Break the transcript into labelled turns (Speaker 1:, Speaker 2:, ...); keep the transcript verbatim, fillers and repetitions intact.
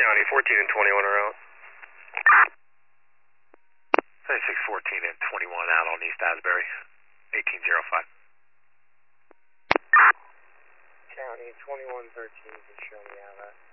Speaker 1: County, fourteen and twenty-one are out.
Speaker 2: thirty-six fourteen and twenty-one out on East Asbury, eighteen oh five.
Speaker 3: County, twenty-one thirteen, can show me out of that.